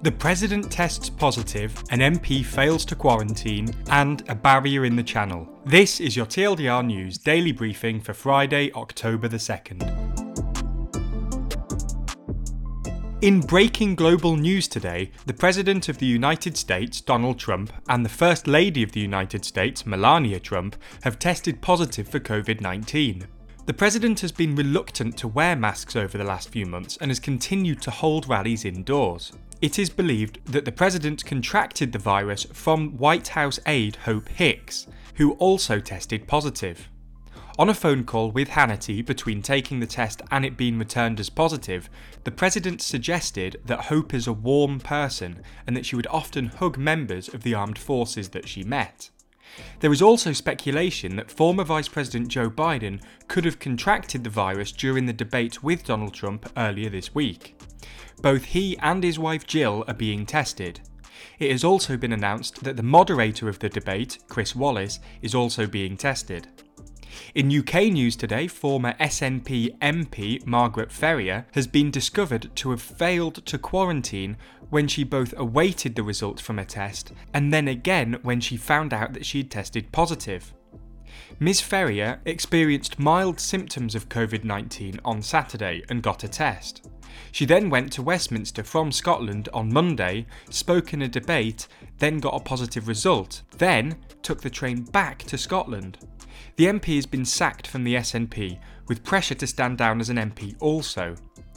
The President tests positive, an MP fails to quarantine, and a barrier in the Channel. This is your TLDR News daily briefing for Friday, October the 2nd. In breaking global news today, the President of the United States, Donald Trump, and the First Lady of the United States, Melania Trump, have tested positive for COVID-19. The President has been reluctant to wear masks over the last few months and has continued to hold rallies indoors. It is believed that the President contracted the virus from White House aide Hope Hicks, who also tested positive. On a phone call with Hannity between taking the test and it being returned as positive, the President suggested that Hope is a warm person and that she would often hug members of the armed forces that she met. There is also speculation that former Vice President Joe Biden could have contracted the virus during the debate with Donald Trump earlier this week. Both he and his wife Jill are being tested. It has also been announced that the moderator of the debate, Chris Wallace, is also being tested. In UK news today, former SNP MP Margaret Ferrier has been discovered to have failed to quarantine when she both awaited the results from a test and then again when she found out that she had tested positive. Ms Ferrier experienced mild symptoms of COVID-19 on Saturday and got a test. She then went to Westminster from Scotland on Monday, spoke in a debate, then got a positive result, then took the train back to Scotland. The MP has been sacked from the SNP, with pressure to stand down as an MP also.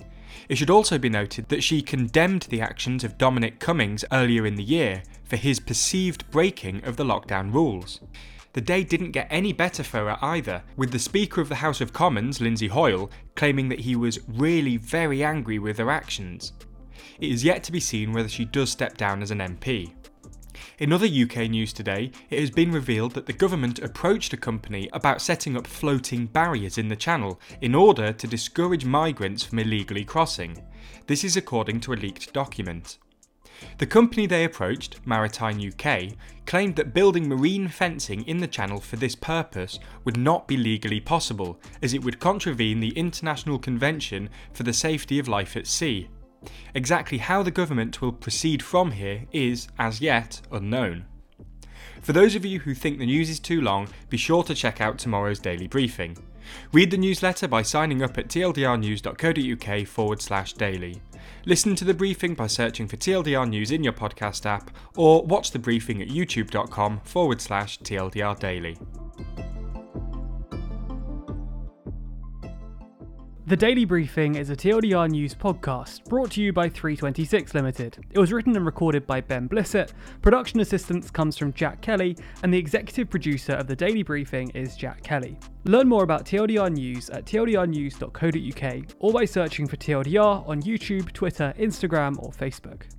It should also be noted that she condemned the actions of Dominic Cummings earlier in the year for his perceived breaking of the lockdown rules. The day didn't get any better for her either, with the Speaker of the House of Commons, Lindsay Hoyle, claiming that he was really very angry with her actions. It is yet to be seen whether she does step down as an MP. In other UK news today, it has been revealed that the government approached a company about setting up floating barriers in the Channel in order to discourage migrants from illegally crossing. This is according to a leaked document. The company they approached, Maritime UK, claimed that building marine fencing in the Channel for this purpose would not be legally possible, as it would contravene the International Convention for the Safety of Life at Sea. Exactly how the government will proceed from here is, as yet, unknown. For those of you who think the news is too long, be sure to check out tomorrow's daily briefing. Read the newsletter by signing up at tldrnews.co.uk/daily. Listen to the briefing by searching for TLDR News in your podcast app, or watch the briefing at youtube.com/TLDR Daily. The Daily Briefing is a TLDR News podcast brought to you by 326 Limited. It was written and recorded by Ben Blissett, production assistance comes from Jack Kelly, and the executive producer of The Daily Briefing is Jack Kelly. Learn more about TLDR News at tldrnews.co.uk or by searching for TLDR on YouTube, Twitter, Instagram or Facebook.